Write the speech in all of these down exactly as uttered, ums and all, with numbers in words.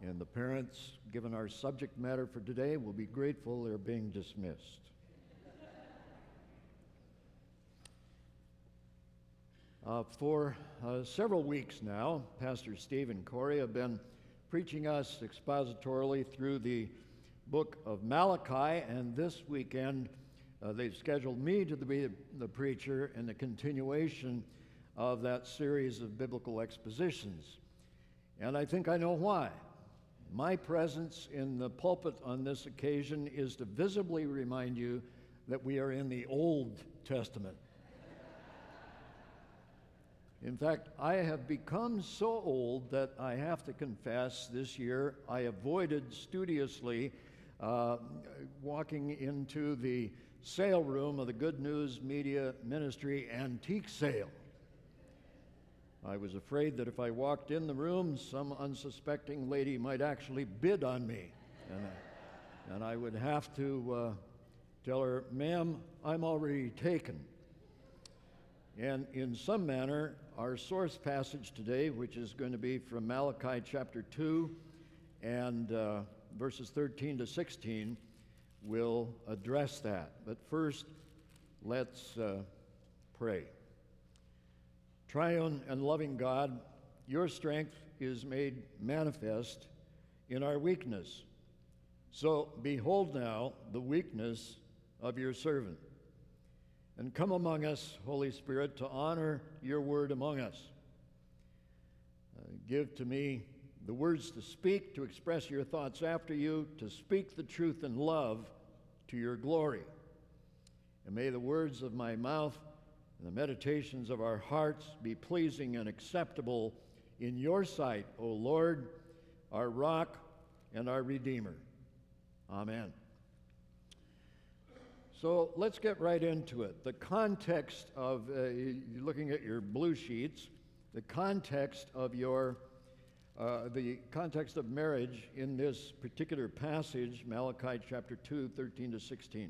And the parents, given our subject matter for today, will be grateful they're being dismissed. Uh, for uh, several weeks now, Pastor Steve and Corey have been preaching us expositorily through the book of Malachi, and this weekend uh, they've scheduled me to be the preacher in the continuation of that series of biblical expositions. And I think I know why. My presence in the pulpit on this occasion is to visibly remind you that we are in the Old Testament. In fact, I have become so old that I have to confess this year I avoided studiously uh, walking into the sale room of the Good News Media Ministry antique sale. I was afraid that if I walked in the room, some unsuspecting lady might actually bid on me. And I, and I would have to uh, tell her, "Ma'am, I'm already taken." And in some manner, our source passage today, which is going to be from Malachi chapter two and uh, verses thirteen to sixteen, will address that. But first, let's uh, pray. Triune and loving God, your strength is made manifest in our weakness. So behold now the weakness of your servant. And come among us, Holy Spirit, to honor your word among us. Uh, give to me the words to speak, to express your thoughts after you, to speak the truth in love to your glory. And may the words of my mouth and the meditations of our hearts be pleasing and acceptable in your sight, O Lord, our rock and our Redeemer. Amen. So let's get right into it. The context of, uh, looking at your blue sheets, the context of your, uh, the context of marriage in this particular passage, Malachi chapter two, thirteen to sixteen.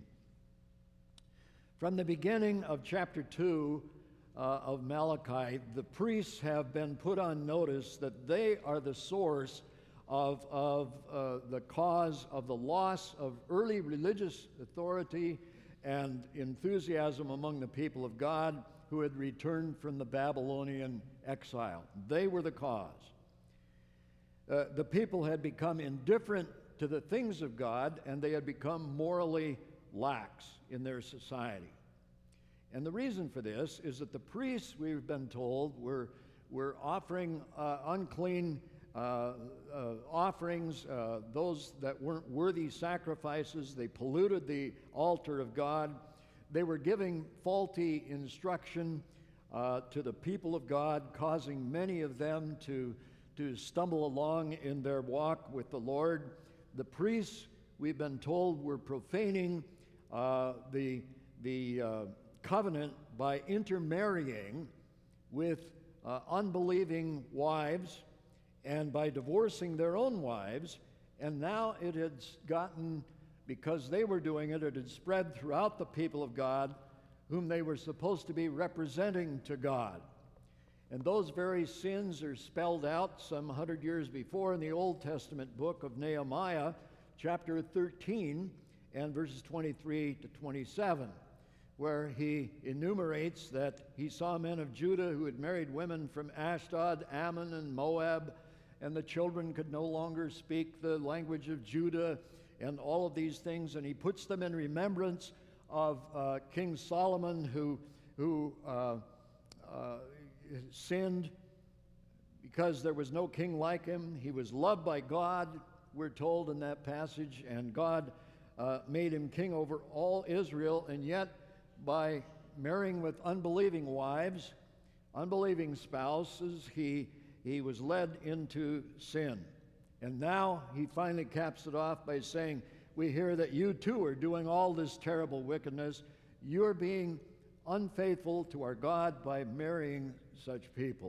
From the beginning of chapter two uh, of Malachi, the priests have been put on notice that they are the source of, of uh, the cause of the loss of early religious authority and enthusiasm among the people of God who had returned from the Babylonian exile. They were the cause. Uh, the people had become indifferent to the things of God, and they had become morally lax in their society. And the reason for this is that the priests, we've been told, were, were offering uh, unclean uh, uh, offerings, uh, those that weren't worthy sacrifices. They polluted the altar of God. They were giving faulty instruction uh, to the people of God, causing many of them to, to stumble along in their walk with the Lord. The priests, we've been told, were profaning uh, the, the uh, covenant by intermarrying with uh, unbelieving wives and by divorcing their own wives. And now it had gotten, because they were doing it, it had spread throughout the people of God, whom they were supposed to be representing to God. And those very sins are spelled out some hundred years before in the Old Testament book of Nehemiah, chapter thirteen, and verses twenty-three to twenty-seven, where he enumerates that he saw men of Judah who had married women from Ashdod, Ammon, and Moab, and the children could no longer speak the language of Judah, and all of these things, and he puts them in remembrance of uh, King Solomon, who, who uh, uh, sinned because there was no king like him. He was loved by God, we're told in that passage, and God uh, made him king over all Israel, and yet by marrying with unbelieving wives, unbelieving spouses, he, he was led into sin. And now he finally caps it off by saying, we hear that you too are doing all this terrible wickedness. You're being unfaithful to our God by marrying such people.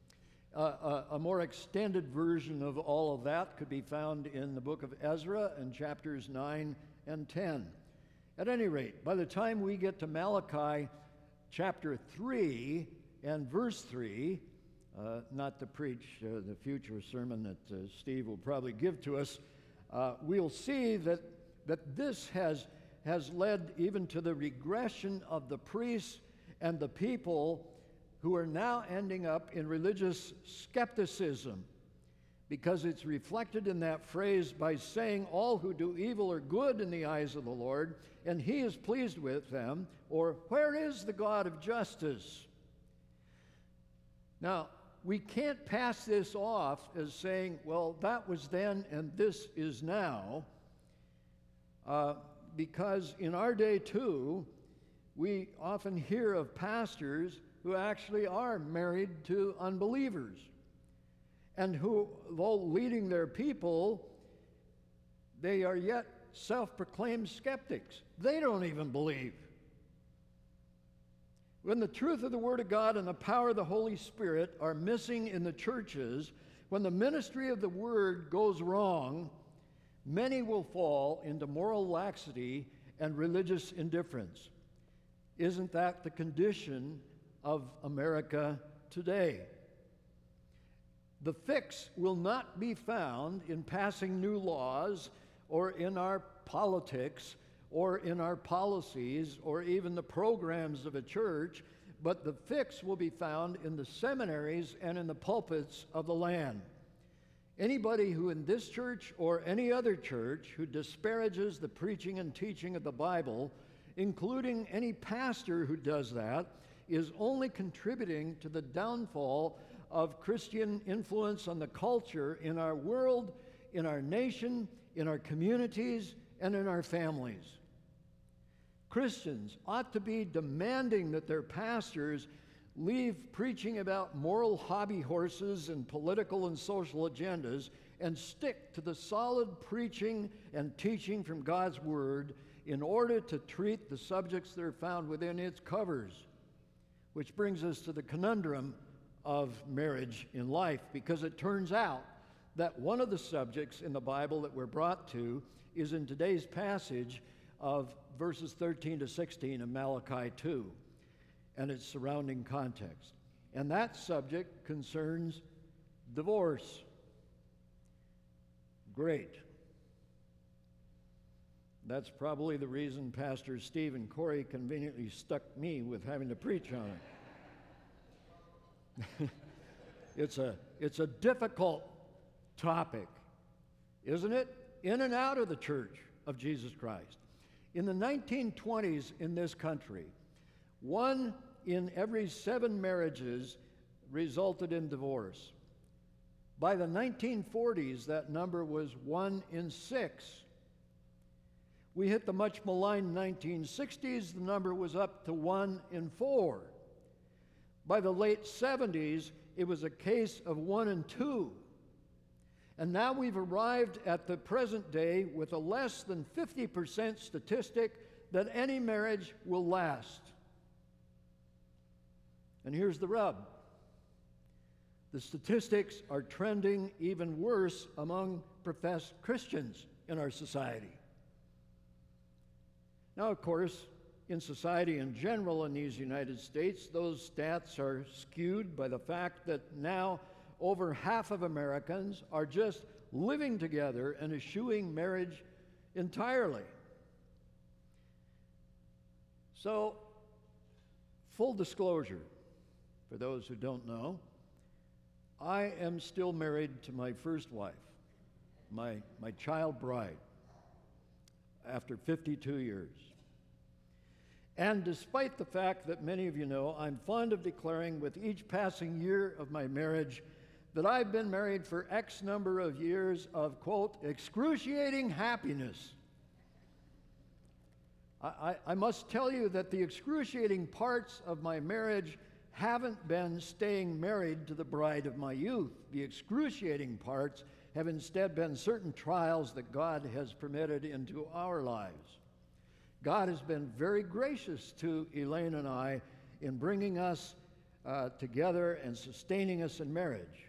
Uh, a, a more extended version of all of that could be found in the book of Ezra in chapters nine and ten. At any rate, by the time we get to Malachi chapter three and verse three, uh, not to preach uh, the future sermon that uh, Steve will probably give to us, uh, we'll see that, that this has, has led even to the regression of the priests and the people who are now ending up in religious skepticism, because it's reflected in that phrase by saying all who do evil are good in the eyes of the Lord, and he is pleased with them, or where is the God of justice? Now, we can't pass this off as saying, well, that was then and this is now, uh, because in our day too, we often hear of pastors who actually are married to unbelievers, and who, though leading their people, they are yet self-proclaimed skeptics. They don't even believe. When the truth of the Word of God and the power of the Holy Spirit are missing in the churches, when the ministry of the Word goes wrong, many will fall into moral laxity and religious indifference. Isn't that the condition of America today? The fix will not be found in passing new laws or in our politics or in our policies or even the programs of a church, but the fix will be found in the seminaries and in the pulpits of the land. Anybody who in this church or any other church who disparages the preaching and teaching of the Bible, including any pastor who does that, is only contributing to the downfall of Christian influence on the culture in our world, in our nation, in our communities, and in our families. Christians ought to be demanding that their pastors leave preaching about moral hobby horses and political and social agendas and stick to the solid preaching and teaching from God's Word in order to treat the subjects that are found within its covers. Which brings us to the conundrum of marriage in life, because it turns out that one of the subjects in the Bible that we're brought to is in today's passage of verses thirteen to sixteen of Malachi two and its surrounding context. And that subject concerns divorce. Great. That's probably the reason Pastor Steve and Corey conveniently stuck me with having to preach on it. It's a, it's a difficult topic, isn't it? In and out of the Church of Jesus Christ. In the nineteen twenties in this country, one in every seven marriages resulted in divorce. By the nineteen forties, that number was one in six. We hit the much maligned nineteen sixties, the number was up to one in four. By the late seventies, it was a case of one in two. And now we've arrived at the present day with a less than fifty percent statistic that any marriage will last. And here's the rub. The statistics are trending even worse among professed Christians in our society. Now, of course, in society in general in these United States, those stats are skewed by the fact that now over half of Americans are just living together and eschewing marriage entirely. So, full disclosure, for those who don't know, I am still married to my first wife, my, my child bride, after fifty-two years. And despite the fact that many of you know, I'm fond of declaring with each passing year of my marriage that I've been married for X number of years of, quote, excruciating happiness. I, I, I must tell you that the excruciating parts of my marriage haven't been staying married to the bride of my youth. The excruciating parts have instead been certain trials that God has permitted into our lives. God has been very gracious to Elaine and I in bringing us uh, together and sustaining us in marriage.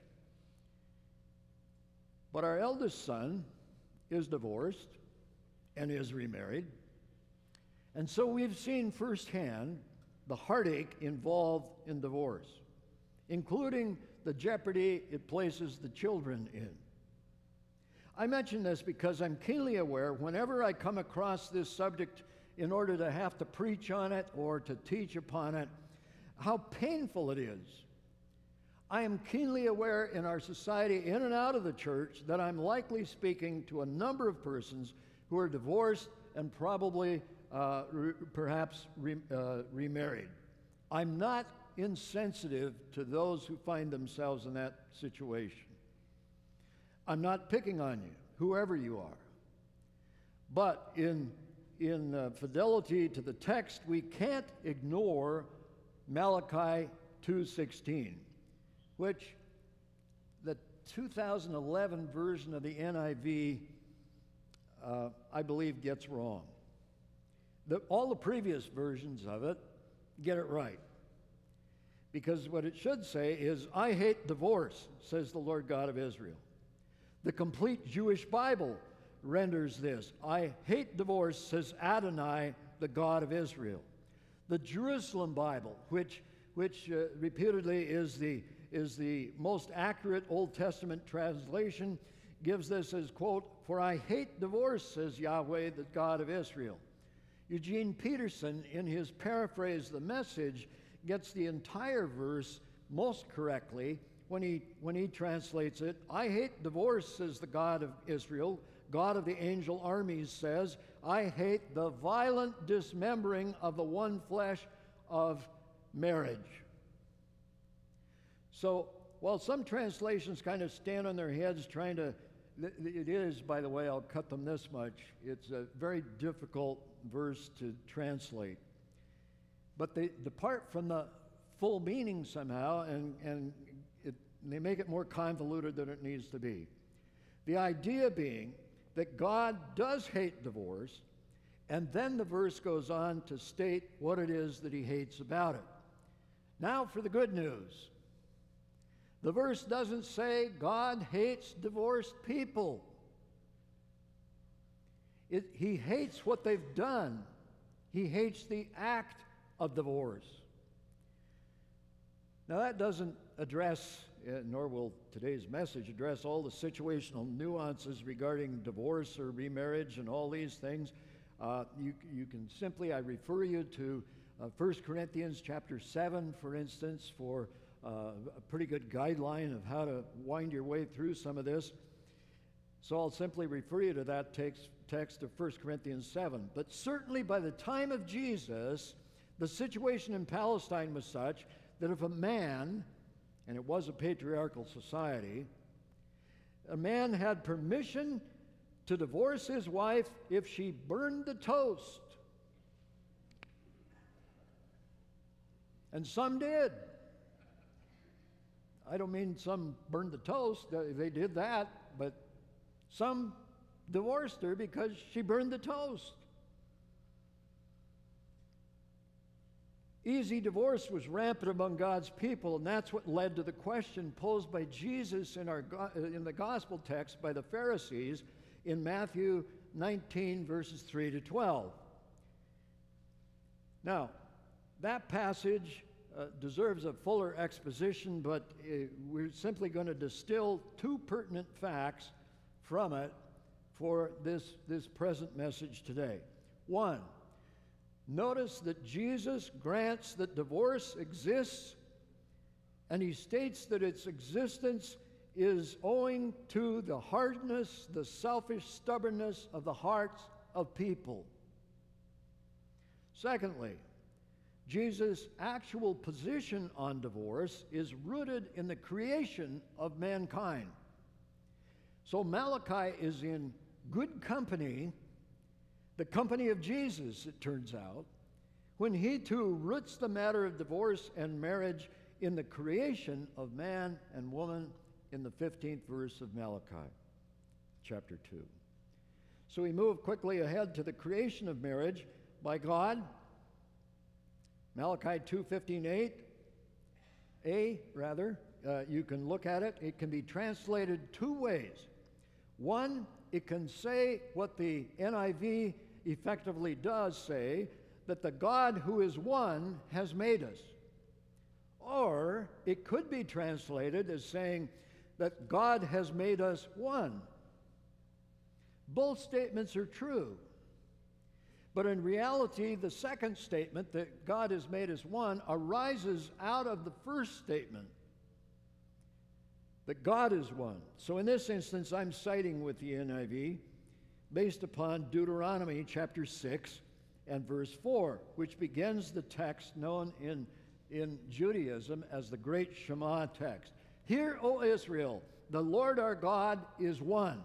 But our eldest son is divorced and is remarried. And so we've seen firsthand the heartache involved in divorce, including the jeopardy it places the children in. I mention this because I'm keenly aware whenever I come across this subject in order to have to preach on it or to teach upon it, how painful it is. I am keenly aware in our society, in and out of the church, that I'm likely speaking to a number of persons who are divorced and probably uh, re- perhaps re- uh, remarried. I'm not insensitive to those who find themselves in that situation. I'm not picking on you, whoever you are. But in, in uh, fidelity to the text, we can't ignore Malachi two sixteen, which the two thousand eleven version of the N I V, uh, I believe, gets wrong. The, all the previous versions of it get it right. Because what it should say is, I hate divorce, says the Lord God of Israel. The complete Jewish Bible renders this, I hate divorce, says Adonai, the God of Israel. The Jerusalem Bible, which, which uh, reputedly is the, is the most accurate Old Testament translation, gives this as, quote, for I hate divorce, says Yahweh, the God of Israel. Eugene Peterson, in his paraphrase, The Message, gets the entire verse most correctly when he, when he translates it. I hate divorce, says the God of Israel. God of the angel armies says, I hate the violent dismembering of the one flesh of marriage. So while some translations kind of stand on their heads trying to, it is, by the way, I'll cut them this much, it's a very difficult verse to translate. But they depart from the full meaning somehow, and, and it, they make it more convoluted than it needs to be. The idea being that God does hate divorce, and then the verse goes on to state what it is that he hates about it. Now for the good news. The verse doesn't say God hates divorced people. It, he hates what they've done. He hates the act of divorce. Now that doesn't address, uh, nor will today's message address all the situational nuances regarding divorce or remarriage and all these things. Uh, you, you can simply, I refer you to uh, First Corinthians chapter seven, for instance, for uh, a pretty good guideline of how to wind your way through some of this. So I'll simply refer you to that text, text of First Corinthians seven. But certainly by the time of Jesus, the situation in Palestine was such that if a man, and it was a patriarchal society, a man had permission to divorce his wife if she burned the toast. And some did. I don't mean some burned the toast, they did that, but some divorced her because she burned the toast. Easy divorce was rampant among God's people, and that's what led to the question posed by Jesus in, our, in the gospel text by the Pharisees in Matthew nineteen, verses three to twelve. Now, that passage uh, deserves a fuller exposition, but uh, we're simply going to distill two pertinent facts from it for this, this present message today. One, notice that Jesus grants that divorce exists, and he states that its existence is owing to the hardness, the selfish stubbornness of the hearts of people. Secondly, Jesus' actual position on divorce is rooted in the creation of mankind. So Malachi is in good company, the company of Jesus, it turns out, when he too roots the matter of divorce and marriage in the creation of man and woman in the fifteenth verse of Malachi, chapter two. So we move quickly ahead to the creation of marriage by God. Malachi two fifteen eight, A, rather, uh, you can look at it. It can be translated two ways. One, it can say what the N I V effectively does say, that the God who is one has made us. Or it could be translated as saying that God has made us one. Both statements are true. But in reality, the second statement, that God has made us one, arises out of the first statement, that God is one. So in this instance, I'm citing with the N I V based upon Deuteronomy chapter six and verse four, which begins the text known in, in Judaism as the Great Shema text. Hear, O Israel, the Lord our God is one.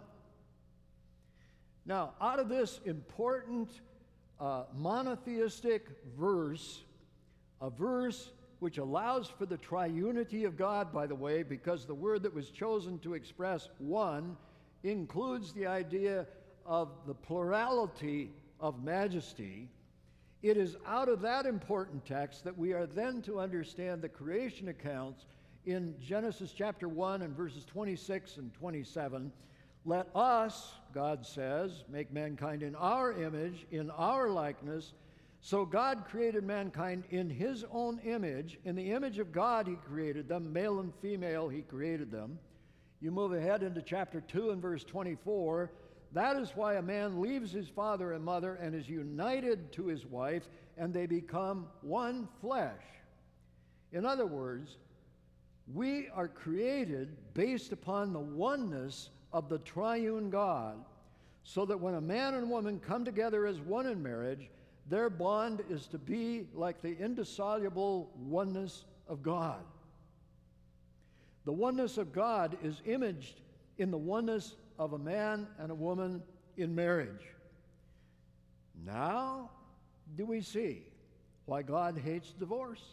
Now, out of this important uh, monotheistic verse, a verse which allows for the triunity of God, by the way, because the word that was chosen to express one includes the idea of the plurality of majesty. It is out of that important text that we are then to understand the creation accounts in Genesis chapter one and verses twenty-six and twenty-seven. Let us, God says, make mankind in our image, in our likeness. So God created mankind in his own image. In the image of God he created them, male and female he created them. You move ahead into chapter two and verse twenty-four. That is why a man leaves his father and mother and is united to his wife, and they become one flesh. In other words, we are created based upon the oneness of the triune God, so that when a man and woman come together as one in marriage, their bond is to be like the indissoluble oneness of God. The oneness of God is imaged in the oneness of a man and a woman in marriage. Now, do we see why God hates divorce?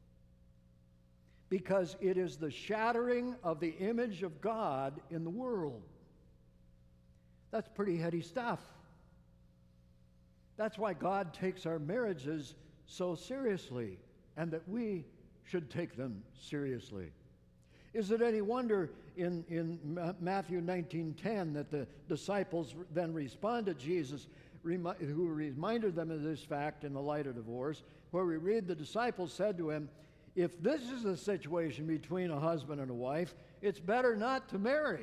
Because it is the shattering of the image of God in the world. That's pretty heady stuff. That's why God takes our marriages so seriously, and that we should take them seriously. Is it any wonder in, in Matthew nineteen ten that the disciples then responded to Jesus, remi- who reminded them of this fact in the light of divorce, where we read the disciples said to him, if this is the situation between a husband and a wife, it's better not to marry.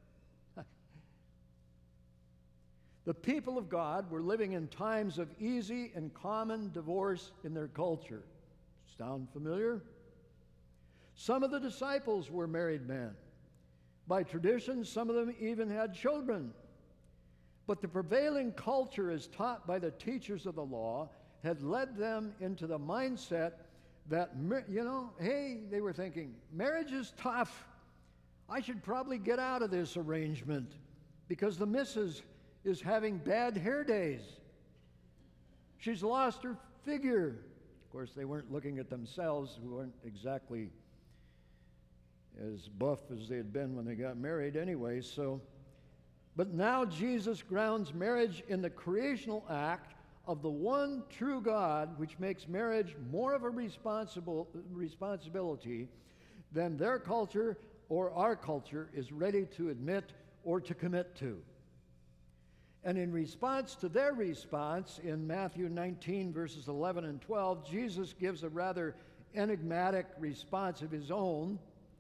The people of God were living in times of easy and common divorce in their culture. Sound familiar? Some of the disciples were married men. By tradition, some of them even had children. But the prevailing culture, as taught by the teachers of the law, had led them into the mindset that, you know, hey, they were thinking, marriage is tough. I should probably get out of this arrangement because the missus is having bad hair days. She's lost her figure. Of course, they weren't looking at themselves, who weren't exactly as buff as they had been when they got married anyway. So, but now Jesus grounds marriage in the creational act of the one true God, which makes marriage more of a responsible responsibility than their culture or our culture is ready to admit or to commit to. And in response to their response, in Matthew nineteen, verses eleven and twelve, Jesus gives a rather enigmatic response of his own.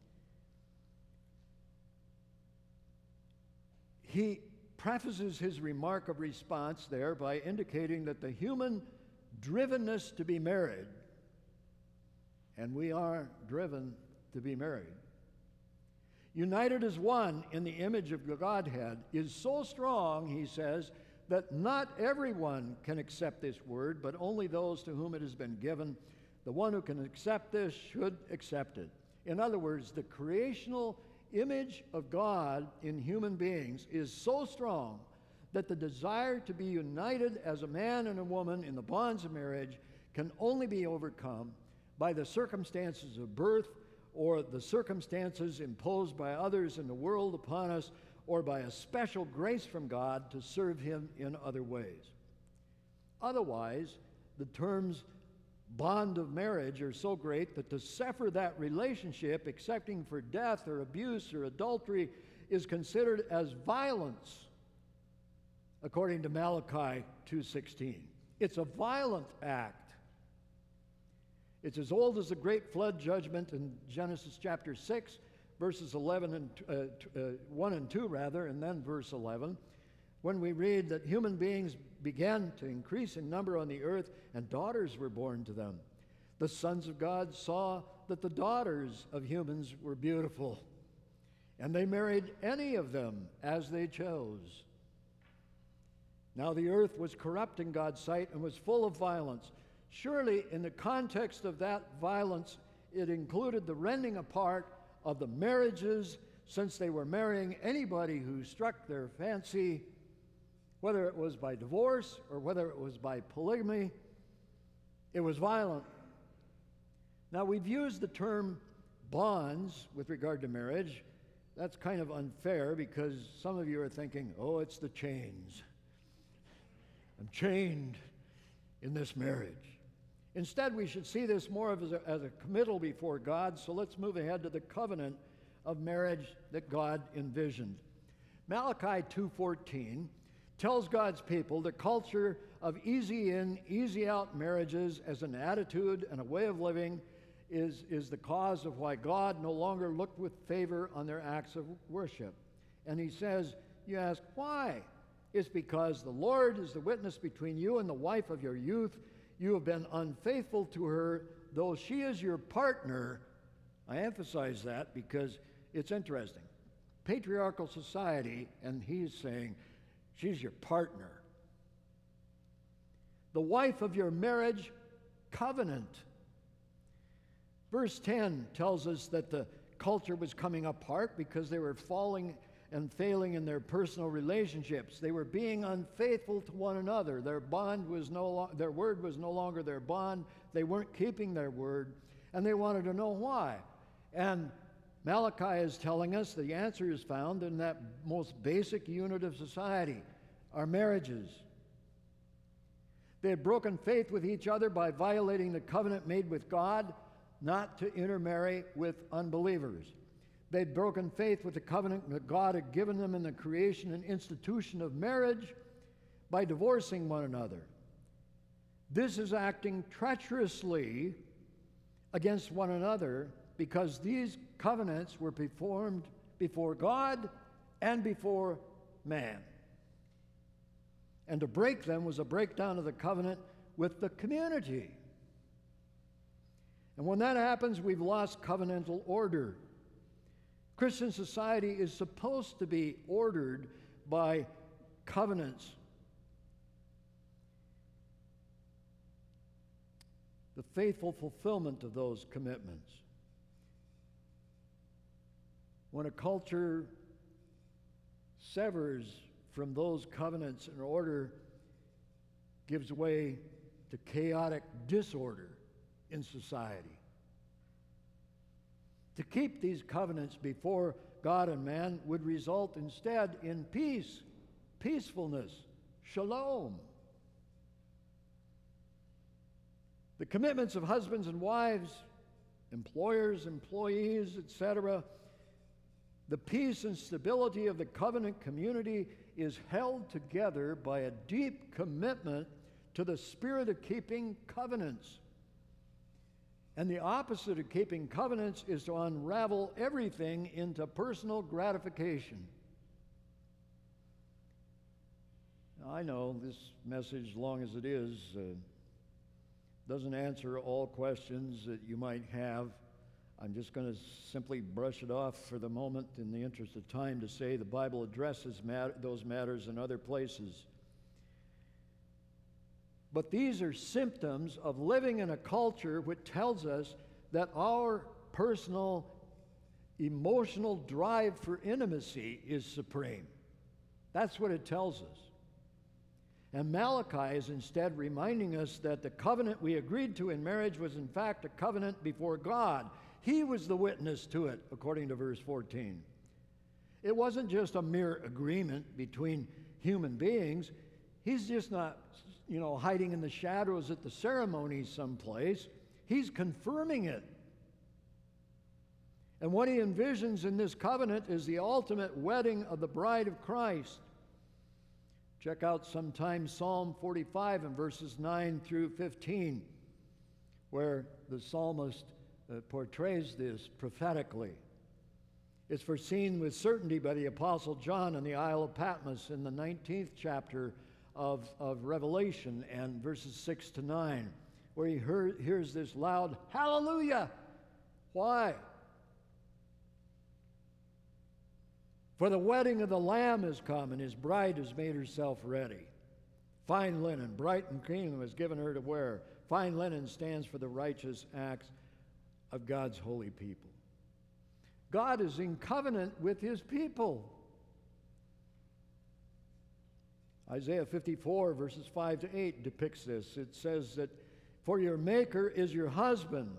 He prefaces his remark of response there by indicating that the human drivenness to be married, and we are driven to be married, united as one in the image of the Godhead, is so strong, he says, that not everyone can accept this word, but only those to whom it has been given. The one who can accept this should accept it. In other words, the creational image of God in human beings is so strong that the desire to be united as a man and a woman in the bonds of marriage can only be overcome by the circumstances of birth, or the circumstances imposed by others in the world upon us, or by a special grace from God to serve him in other ways. Otherwise, the terms bond of marriage are so great that to sever that relationship, excepting for death or abuse or adultery, is considered as violence, according to Malachi two sixteen. It's a violent act. It's as old as the great flood judgment in Genesis chapter six, verses eleven and uh, uh, one and two rather, and then verse eleven, when we read that human beings began to increase in number on the earth, and daughters were born to them. The sons of God saw that the daughters of humans were beautiful, and they married any of them as they chose. Now the earth was corrupt in God's sight and was full of violence. Surely, in the context of that violence, it included the rending apart of the marriages, since they were marrying anybody who struck their fancy, whether it was by divorce or whether it was by polygamy. It was violent. Now, we've used the term bonds with regard to marriage. That's kind of unfair because some of you are thinking, oh, it's the chains. I'm chained in this marriage. Instead, we should see this more as a, as a committal before God. So let's move ahead to the covenant of marriage that God envisioned. Malachi two fourteen tells God's people the culture of easy in, easy out marriages as an attitude and a way of living is, is the cause of why God no longer looked with favor on their acts of worship. And he says, you ask, why? It's because the Lord is the witness between you and the wife of your youth. You have been unfaithful to her, though she is your partner. I emphasize that because it's interesting. Patriarchal society, and he's saying, she's your partner. The wife of your marriage covenant. Verse ten tells us that the culture was coming apart because they were falling and failing in their personal relationships. They were being unfaithful to one another. Their bond was no lo- their word was no longer their bond. They weren't keeping their word, and they wanted to know why. And Malachi is telling us the answer is found in that most basic unit of society, our marriages. They had broken faith with each other by violating the covenant made with God not to intermarry with unbelievers. They'd broken faith with the covenant that God had given them in the creation and institution of marriage by divorcing one another. This is acting treacherously against one another because these covenants were performed before God and before man. And to break them was a breakdown of the covenant with the community. And when that happens, we've lost covenantal order. Christian society is supposed to be ordered by covenants. The faithful fulfillment of those commitments. When a culture severs from those covenants and order, gives way to chaotic disorder in society. To keep these covenants before God and man would result instead in peace, peacefulness, shalom. The commitments of husbands and wives, employers, employees, et cetera, the peace and stability of the covenant community is held together by a deep commitment to the spirit of keeping covenants. And the opposite of keeping covenants is to unravel everything into personal gratification. Now, I know this message, long as it is, uh, doesn't answer all questions that you might have. I'm just going to simply brush it off for the moment in the interest of time to say the Bible addresses mat- those matters in other places. But these are symptoms of living in a culture which tells us that our personal emotional drive for intimacy is supreme. That's what it tells us. And Malachi is instead reminding us that the covenant we agreed to in marriage was in fact a covenant before God. He was the witness to it, according to verse fourteen. It wasn't just a mere agreement between human beings. He's just not, you know, hiding in the shadows at the ceremony someplace. He's confirming it. And what he envisions in this covenant is the ultimate wedding of the bride of Christ. Check out sometime Psalm forty-five and verses nine through fifteen. where the psalmist uh, portrays this prophetically. It's foreseen with certainty by the Apostle John in the Isle of Patmos in the nineteenth chapter of, of Revelation and verses six to nine, where he heard, hears this loud hallelujah. Why? For the wedding of the Lamb is come, and his bride has made herself ready. Fine linen, bright and clean, was given her to wear. Fine linen stands for the righteous acts of God's holy people. God is in covenant with his people. Isaiah fifty-four, verses five to eight depicts this. It says that, for your maker is your husband.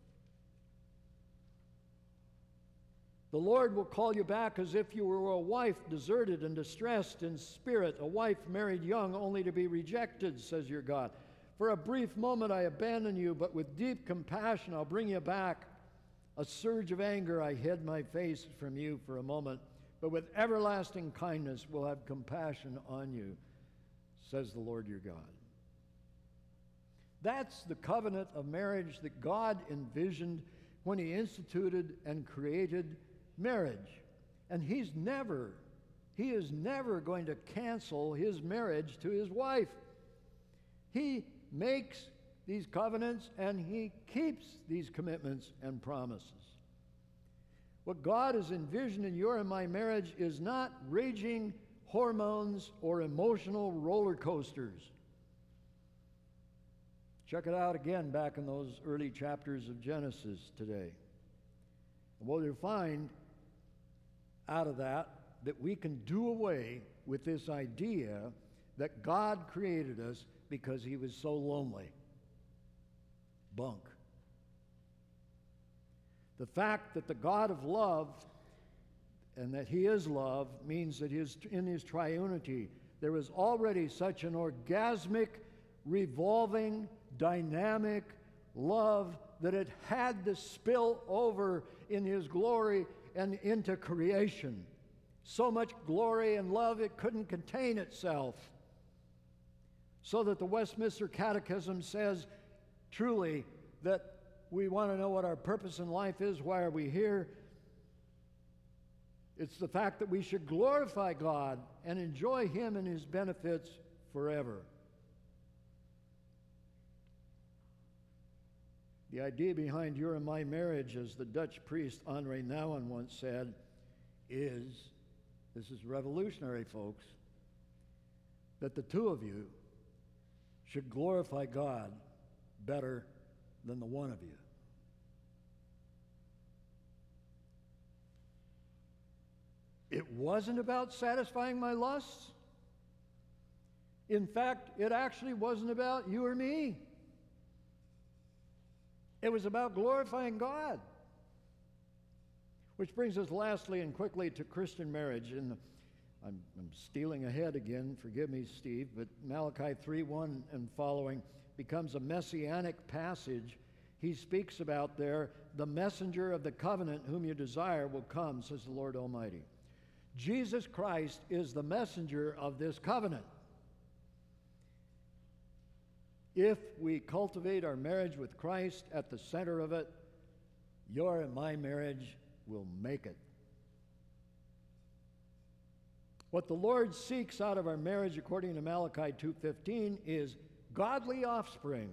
The Lord will call you back as if you were a wife deserted and distressed in spirit, a wife married young only to be rejected, says your God. For a brief moment I abandon you, but with deep compassion I'll bring you back. A surge of anger I hid my face from you for a moment, but with everlasting kindness will have compassion on you, says the Lord your God. That's the covenant of marriage that God envisioned when he instituted and created marriage. And he's never, he is never going to cancel his marriage to his wife. He makes these covenants and he keeps these commitments and promises. What God has envisioned in your and my marriage is not raging hormones or emotional roller coasters. Check it out again back in those early chapters of Genesis today. And what you'll find out of that, that we can do away with this idea that God created us because he was so lonely. Bunk. The fact that the God of love and that he is love means that his, in his triunity there is already such an orgasmic, revolving, dynamic love that it had to spill over in his glory and into creation. So much glory and love it couldn't contain itself. So that the Westminster Catechism says truly that we want to know what our purpose in life is. Why are we here? It's the fact that we should glorify God and enjoy him and his benefits forever. The idea behind your and my marriage, as the Dutch priest Henri Nouwen once said, is, this is revolutionary, folks, that the two of you should glorify God better than the one of you. It wasn't about satisfying my lusts. In fact, it actually wasn't about you or me. It was about glorifying God. Which brings us lastly and quickly to Christian marriage. And I'm, I'm stealing ahead again, forgive me, Steve, but Malachi three one and following becomes a messianic passage. He speaks about there, the messenger of the covenant whom you desire will come, says the Lord Almighty. Jesus Christ is the messenger of this covenant. If we cultivate our marriage with Christ at the center of it, your and my marriage will make it. What the Lord seeks out of our marriage, according to Malachi two fifteen, is godly offspring.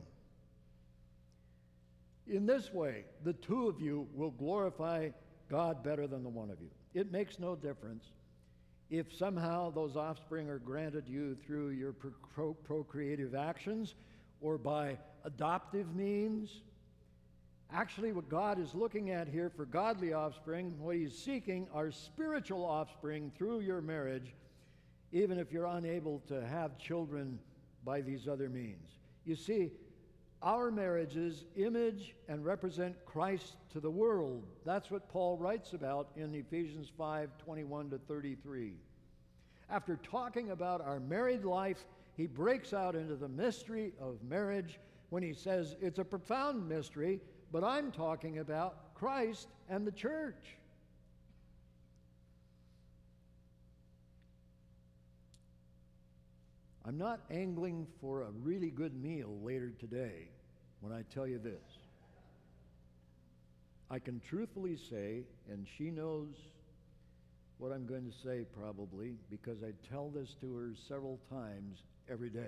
In this way, the two of you will glorify God better than the one of you. It makes no difference if somehow those offspring are granted you through your pro- procreative actions or by adoptive means. Actually, what God is looking at here for godly offspring, what he's seeking are spiritual offspring through your marriage, even if you're unable to have children by these other means. You see, our marriages image and represent Christ to the world. That's what Paul writes about in Ephesians five twenty-one to thirty-three. After talking about our married life, he breaks out into the mystery of marriage when he says it's a profound mystery, but I'm talking about Christ and the church. I'm not angling for a really good meal later today when I tell you this. I can truthfully say, and she knows what I'm going to say probably, because I tell this to her several times every day.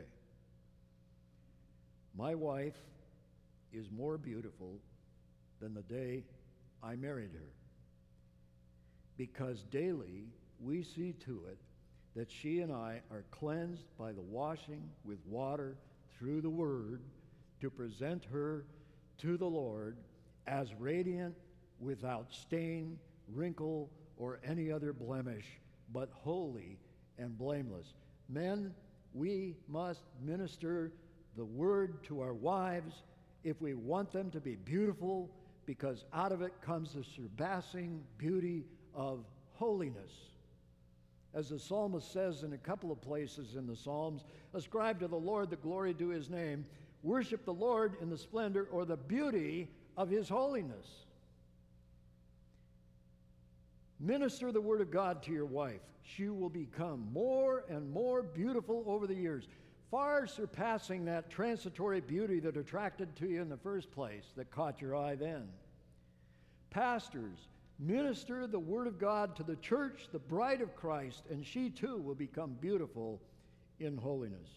My wife is more beautiful than the day I married her, because daily we see to it that she and I are cleansed by the washing with water through the Word to present her to the Lord as radiant, without stain, wrinkle, or any other blemish, but holy and blameless. Men, we must minister the Word to our wives if we want them to be beautiful, because out of it comes the surpassing beauty of holiness. As the psalmist says in a couple of places in the Psalms, ascribe to the Lord the glory due his name, worship the Lord in the splendor or the beauty of his holiness. Minister the word of God to your wife. She will become more and more beautiful over the years, far surpassing that transitory beauty that attracted to you in the first place, that caught your eye then. Pastors, minister the word of God to the church, the bride of Christ, and she too will become beautiful in holiness.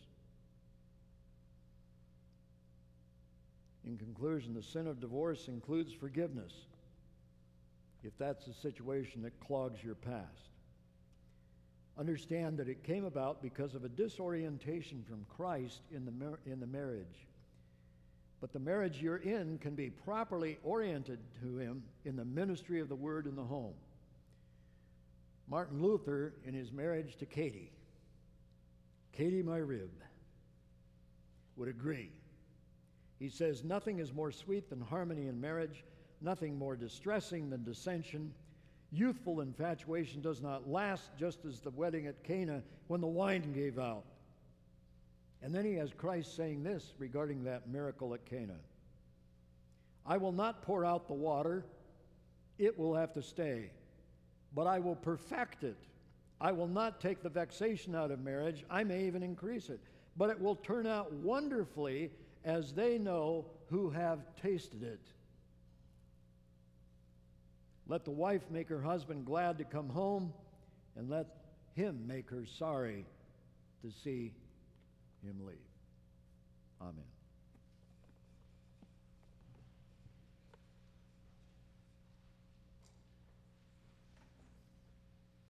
In conclusion, the sin of divorce includes forgiveness, if that's the situation that clogs your past. Understand that it came about because of a disorientation from Christ in the, mar- in the marriage. But the marriage you're in can be properly oriented to him in the ministry of the word in the home. Martin Luther, in his marriage to Katie, Katie, my rib, would agree. He says, nothing is more sweet than harmony in marriage, nothing more distressing than dissension. Youthful infatuation does not last, just as the wedding at Cana when the wine gave out. And then he has Christ saying this regarding that miracle at Cana. I will not pour out the water, it will have to stay, but I will perfect it. I will not take the vexation out of marriage, I may even increase it, but it will turn out wonderfully as they know who have tasted it. Let the wife make her husband glad to come home, and let him make her sorry to see him leave. Amen.